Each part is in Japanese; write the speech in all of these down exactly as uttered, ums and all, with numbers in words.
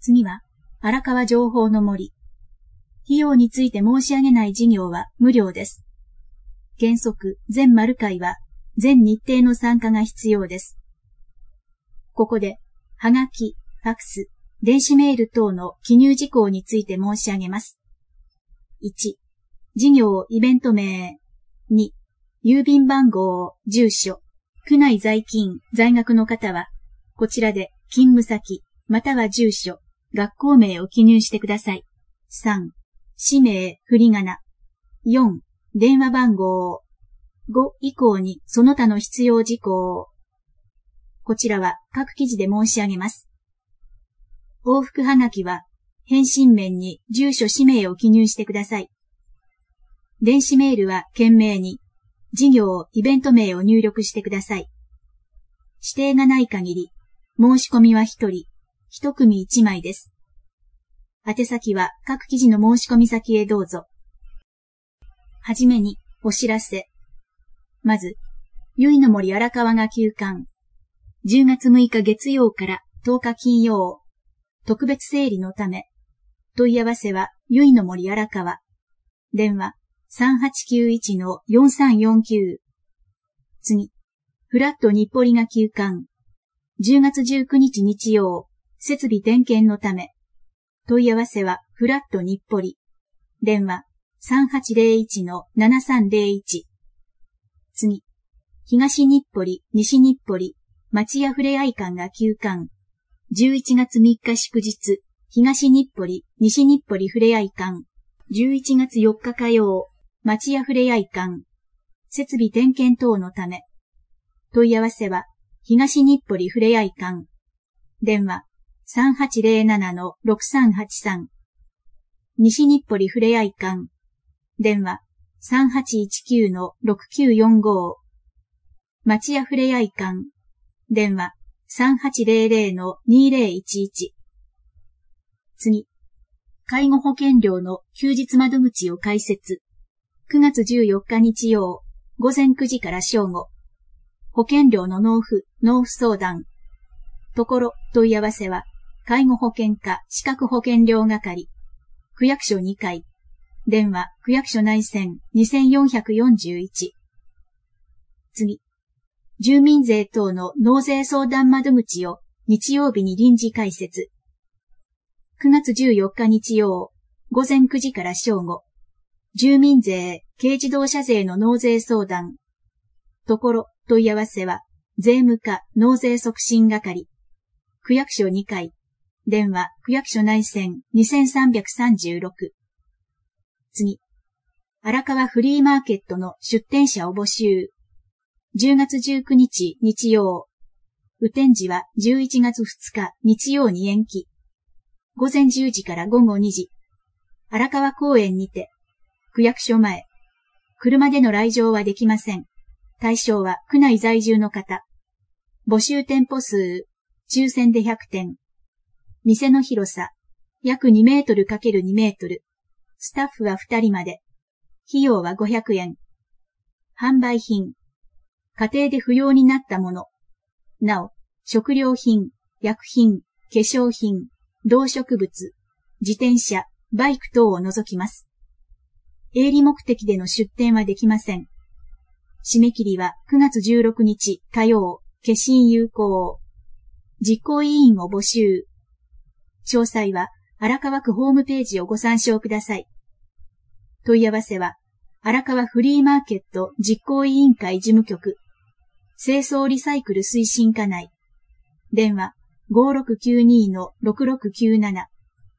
次は、荒川情報の森。費用について申し上げない事業は無料です。原則、全丸会は、全日程の参加が必要です。ここで、はがき、ファックス、電子メール等の記入事項について申し上げます。いち、事業イベント名。に、郵便番号、住所、区内在勤、在学の方は、こちらで勤務先、または住所、学校名を記入してください。さん、氏名、振り仮名。よん、電話番号。ご以降にその他の必要事項。こちらは各記事で申し上げます。往復はがきは、返信面に住所氏名を記入してください。電子メールは件名に、事業、イベント名を入力してください。指定がない限り、申し込みは一人、一組一枚です。宛先は各記事の申し込み先へどうぞ。はじめに、お知らせ。まず、ゆいの森荒川が休館。じゅうがつむいか月曜からとおか金曜。特別整理のため。問い合わせは、ゆいの森荒川。電話、さんはちきゅういちのよんさんよんきゅう。次、フラット日暮里が休館。じゅうがつじゅうくにち日曜。設備点検のため。問い合わせは、フラット日暮里。電話、さんはちぜろいちのななさんぜろいち。次、東日暮里、西日暮里、町屋ふれあい館が休館。じゅういちがつみっか祝日、東日暮里、西日暮里ふれあい館。じゅういちがつよっか火曜、町屋ふれあい館。設備点検等のため。問い合わせは、東日暮里ふれあい館。電話、さんはちぜろななのろくさんはちさん。西日暮里ふれあい館。電話、さんはちいちきゅうのろくきゅうよんご。町屋ふれあい館。電話、さんはちぜろぜろのにぜろいちいち。次、介護保険料の休日窓口を開設。くがつじゅうよっか日曜、午前くじから正午。保険料の納付、納付相談。ところ、問い合わせは、介護保険課資格保険料係。区役所にかい。電話、区役所内線にせんよんひゃくよんじゅういち。次。住民税等の納税相談窓口を日曜日に臨時開設。くがつじゅうよっか日曜、午前くじから正午。住民税、軽自動車税の納税相談。ところ、問い合わせは、税務課納税促進係。区役所にかい。電話、区役所内線にせんさんびゃくさんじゅうろく。次。荒川フリーマーケットの出店者を募集。じゅうがつじゅうくにち日曜。雨天時はじゅういちがつふつか日曜に延期。午前じゅうじから午後にじ。荒川公園にて。区役所前。車での来場はできません。対象は区内在住の方。募集店舗数。抽選でひゃくてん。店の広さ。約にメートルかけるにメートル。スタッフはふたりまで。費用はごひゃくえん。販売品。家庭で不要になったもの。なお、食料品、薬品、化粧品、動植物、自転車、バイク等を除きます。営利目的での出店はできません。締め切りはくがつじゅうろくにち火曜、消印有効。実行委員を募集。詳細は荒川区ホームページをご参照ください。問い合わせは、荒川フリーマーケット実行委員会事務局。清掃リサイクル推進課内。電話 ごろくきゅうにのろくろくきゅうなな。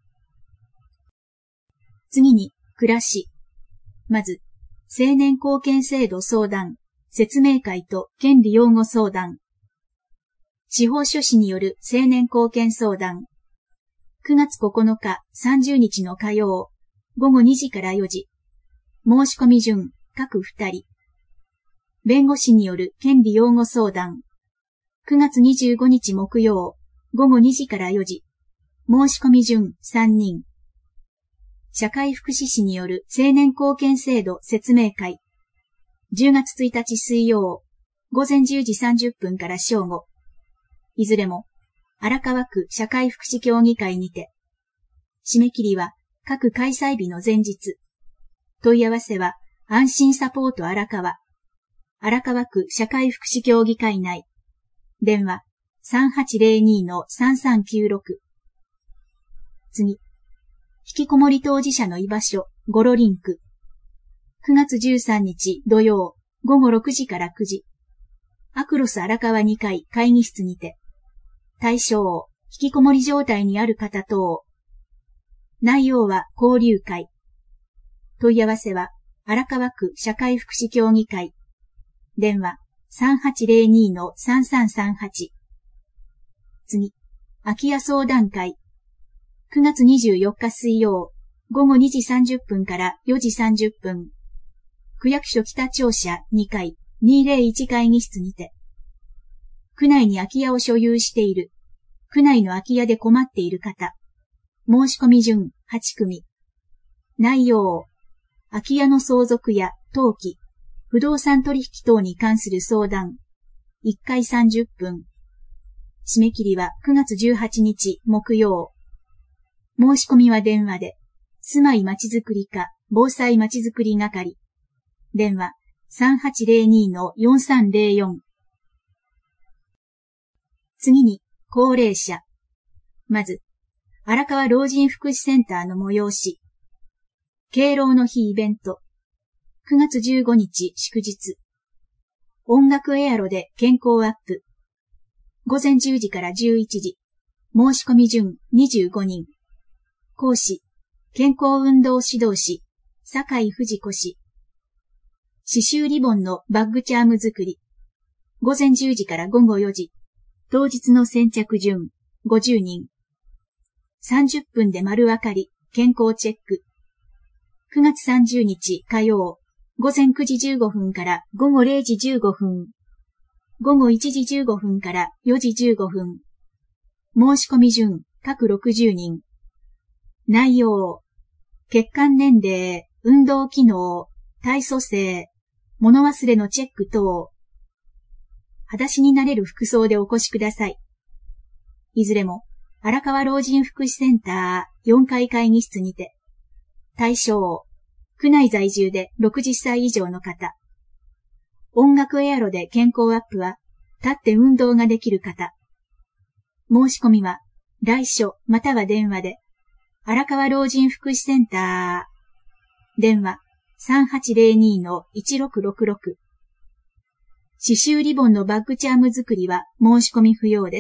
次に、暮らし。まず、青年貢献制度相談、説明会と権利擁護相談。司法書士による青年貢献相談。くがつここのか、さんじゅうにちの火曜、ごごにじからよじ。申し込み順、各ふたり。弁護士による権利擁護相談。くがつにじゅうごにち木曜、ごごにじからよじ。申し込み順さんにん。社会福祉士による青年貢献制度説明会。じゅうがつついたち水曜、ごぜんじゅうじさんじゅっぷんから正午。いずれも、荒川区社会福祉協議会にて。 締め切りは各開催日の前日。問い合わせは安心サポート荒川。荒川区社会福祉協議会内。電話 さんはちゼロに さんさんきゅうろく。次。引きこもり当事者の居場所、ゴロリンク。くがつじゅうさんにち土曜、ごごろくじからくじ。アクロス荒川にかい会議室にて。対象、引きこもり状態にある方等。内容は交流会。問い合わせは荒川区社会福祉協議会。電話 さんはちゼロに さんさんさんはち。次、空き家相談会。くがつにじゅうよっか水曜、ごごにじさんじゅっぷんからよじさんじゅっぷん。区役所北庁舎にかいにひゃくいち会議室にて。区内に空き家を所有している。区内の空き家で困っている方。申し込み順はちくみ。内容。空き家の相続や登記、不動産取引等に関する相談。いっかいさんじゅっぷん。締め切りはくがつじゅうはちにち木曜。申し込みは電話で。住まいまちづくり課防災まちづくり係。電話 さんはちゼロに よんさんゼロよん。次に、高齢者。まず、荒川老人福祉センターの催し。敬老の日イベント。くがつじゅうごにち祝日。音楽エアロで健康アップ。ごぜんじゅうじからじゅういちじ。申し込み順にじゅうごにん。講師、健康運動指導士、酒井藤子氏。刺繍リボンのバッグチャーム作り。ごぜんじゅうじからごごよじ。当日の先着順ごじゅうにん。さんじゅっぷんで丸分かり、健康チェック。くがつさんじゅうにち火曜、ごぜんくじじゅうごふんからごごれいじじゅうごふん。ごごいちじじゅうごふんからよじじゅうごふん。申し込み順各ろくじゅうにん。内容。血管年齢、運動機能、体組成、物忘れのチェック等。裸足になれる服装でお越しください。いずれも、荒川老人福祉センターよんかい会議室にて。対象、区内在住でろくじゅっさい以上の方。音楽エアロで健康アップは、立って運動ができる方。申し込みは、来所または電話で、荒川老人福祉センター。電話 さんはちゼロに いちろくろくろく。刺繍リボンのバッグチャーム作りは申し込み不要です。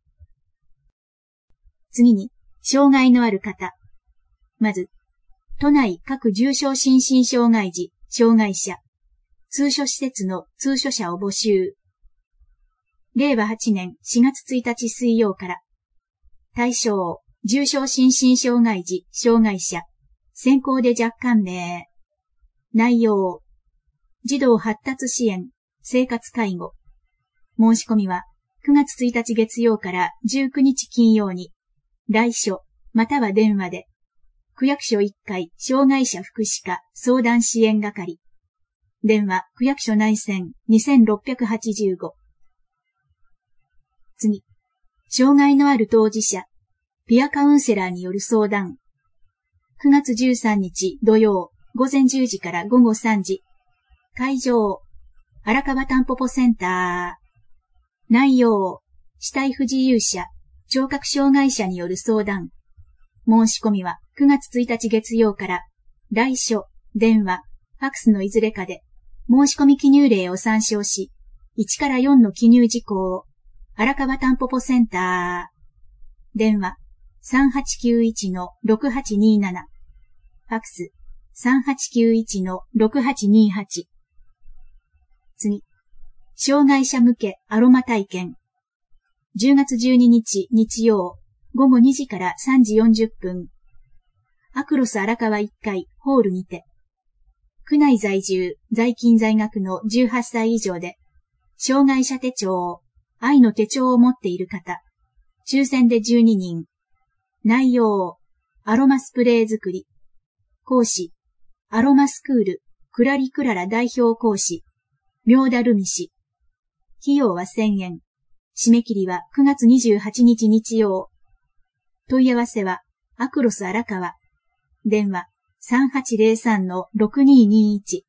次に、障害のある方。まず、都内各重症心身障害児、障害者、通所施設の通所者を募集。れいわはちねんしがつついたち水曜から。対象、重症心身障害児、障害者、先行で若干名。内容、児童発達支援、生活介護。申し込みはくがつついたち月曜からじゅうくにち金曜に、来所または電話で、区役所いっかい障害者福祉課相談支援係。電話区役所内線にせんろっぴゃくはちじゅうご。次、障害のある当事者、ピアカウンセラーによる相談。くがつじゅうさんにち土曜、ごぜんじゅうじからごごさんじ。会場、荒川たんぽぽセンター。内容、肢体不自由者、聴覚障害者による相談。申し込みはくがつついたち月曜から、来所、電話、ファクスのいずれかで、申し込み記入例を参照し、いちからよんの記入事項を、荒川たんぽぽセンター。電話、さんはちきゅういちのろくはちになな。ファクス、さんはちきゅういちのろくはちにはち。次、障害者向けアロマ体験。じゅうがつじゅうににち日曜、ごごにじからさんじよんじゅっぷん。アクロス荒川いっかいホールにて。区内在住、在勤在学のじゅうはっさい以上で、障害者手帳、愛の手帳を持っている方。抽選でじゅうににん。内容、アロマスプレー作り。講師、アロマスクール、クラリクララ代表講師、明田留美氏。費用はせんえん。締め切りはくがつにじゅうはちにち日曜。問い合わせは、 アクロス荒川。電話 さんはちゼロさんのろくにーにーいち。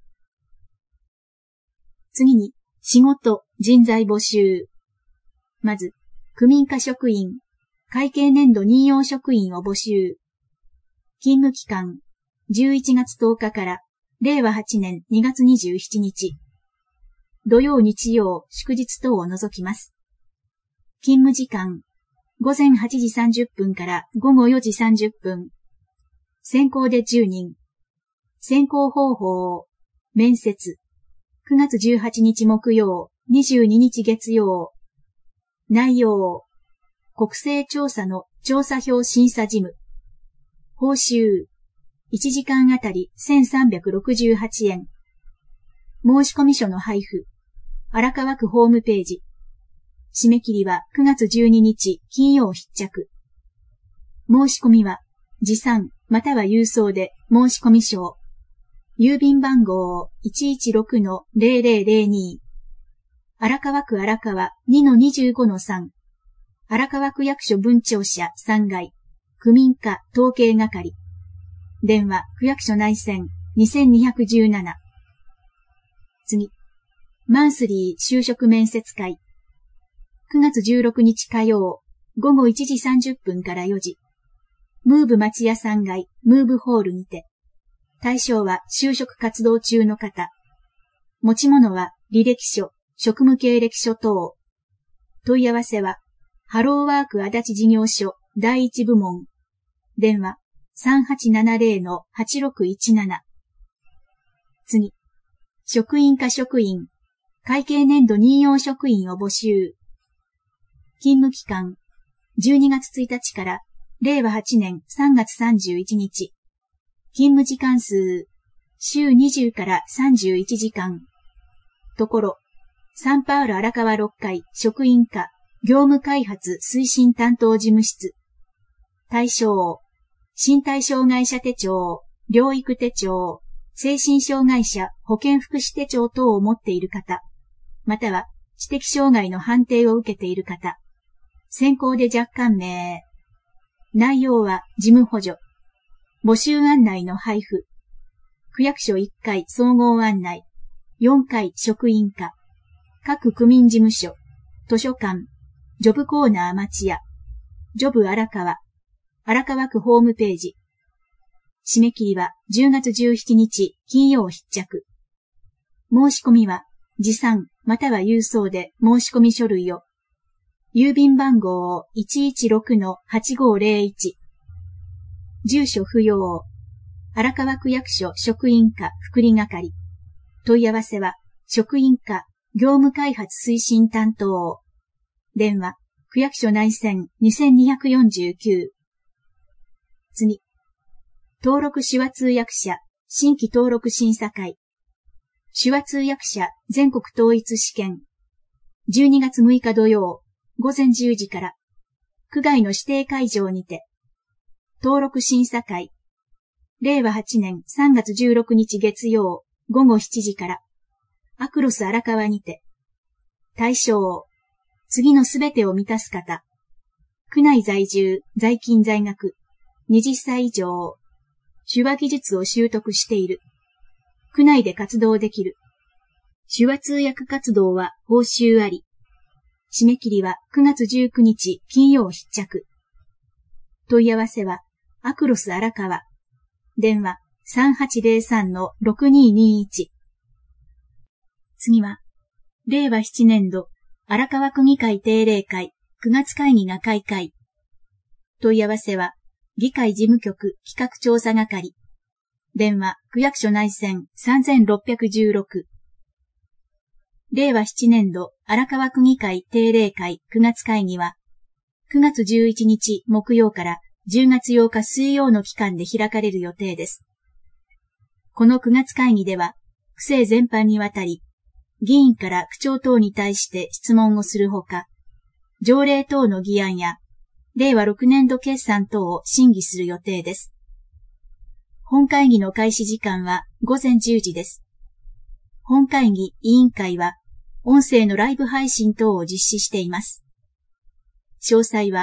次に、仕事、人材募集。まず、区民課職員、会計年度任用職員を募集。勤務期間、じゅういちがつとおかかられいわはちねんにがつにじゅうしちにち。土曜日曜、祝日等を除きます。勤務時間、ごぜんはちじさんじゅっぷんからごごよじさんじゅっぷん。選考でじゅうにん。選考方法、面接。くがつじゅうはちにち木曜、にじゅうににち月曜。内容、国勢調査の調査票審査事務。報酬、いちじかんあたりせんさんびゃくろくじゅうはちえん。申込書の配布、荒川区ホームページ。締め切りはくがつじゅうににち金曜必着。申し込みは持参または郵送で申込書を。郵便番号 いちいちろくのぜろぜろぜろに。荒川区荒川 にのにじゅうごのさん。荒川区役所分庁舎さんがい。区民課統計係。電話区役所内線にせんにひゃくじゅうなな。次。マンスリー就職面接会。くがつじゅうろくにち火曜、ごごいちじさんじゅっぷんからよじ。ムーブ町屋さんがい、ムーブホールにて。対象は就職活動中の方。持ち物は履歴書、職務経歴書等。問い合わせは、ハローワーク足立事業所だいいち部門。電話 さんはちななゼロのはちろくいちなな。次。職員課職員、会計年度任用職員を募集。勤務期間、じゅうにがつついたちかられいわはちねんさんがつさんじゅういちにち。勤務時間数、週にじゅうからさんじゅういちじかん。ところ、サンパウロ荒川ろっかい職員課業務開発推進担当事務室。対象、身体障害者手帳、療育手帳、精神障害者保健福祉手帳等を持っている方、または知的障害の判定を受けている方。選考で若干名。内容は事務補助。募集案内の配布。区役所いっかい総合案内。よんかい職員課。各区民事務所。図書館。ジョブコーナー町屋。ジョブ荒川。荒川区ホームページ。締め切りはじゅうがつじゅうしちにち金曜必着。申し込みは持参または郵送で申し込み書類を。郵便番号 いちいちろくのはちごゼロいち。住所不要。荒川区役所職員課福利係。問い合わせは職員課業務開発推進担当。電話区役所内線にせんにひゃくよんじゅうきゅう。次。登録手話通訳者新規登録審査会。手話通訳者全国統一試験。じゅうにがつむいか土曜。ごぜんじゅうじから、区外の指定会場にて、登録審査会、れいわはちねんさんがつじゅうろくにち月曜、ごごしちじから、アクロス荒川にて、対象、次のすべてを満たす方、区内在住、在勤在学、はたち以上、手話技術を習得している、区内で活動できる、手話通訳活動は報酬あり、締め切りはくがつじゅうくにち金曜必着。問い合わせはアクロス荒川。電話 さんはちゼロさんのろくにーにーいち。次は、れいわななねん度荒川区議会定例会くがつ会議が開会。問い合わせは議会事務局企画調査係。電話区役所内線さんぜんろっぴゃくじゅうろく。れいわななねん度荒川区議会定例会くがつ会議は、くがつじゅういちにち木曜からじゅうがつようか水曜の期間で開かれる予定です。このくがつ会議では、区政全般にわたり、議員から区長等に対して質問をするほか、条例等の議案や、れいわろくねん度決算等を審議する予定です。本会議の開始時間はごぜんじゅうじです。本会議委員会は、音声のライブ配信等を実施しています。詳細は、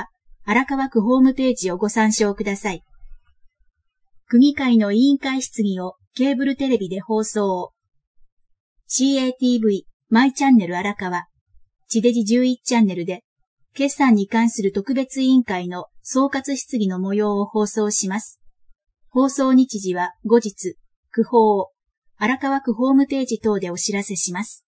荒川区ホームページをご参照ください。区議会の委員会質疑をケーブルテレビで放送。シーエーティーブイ マイチャンネル荒川、地デジじゅういちチャンネルで、決算に関する特別委員会の総括質疑の模様を放送します。放送日時は後日、区報、荒川区ホームページ等でお知らせします。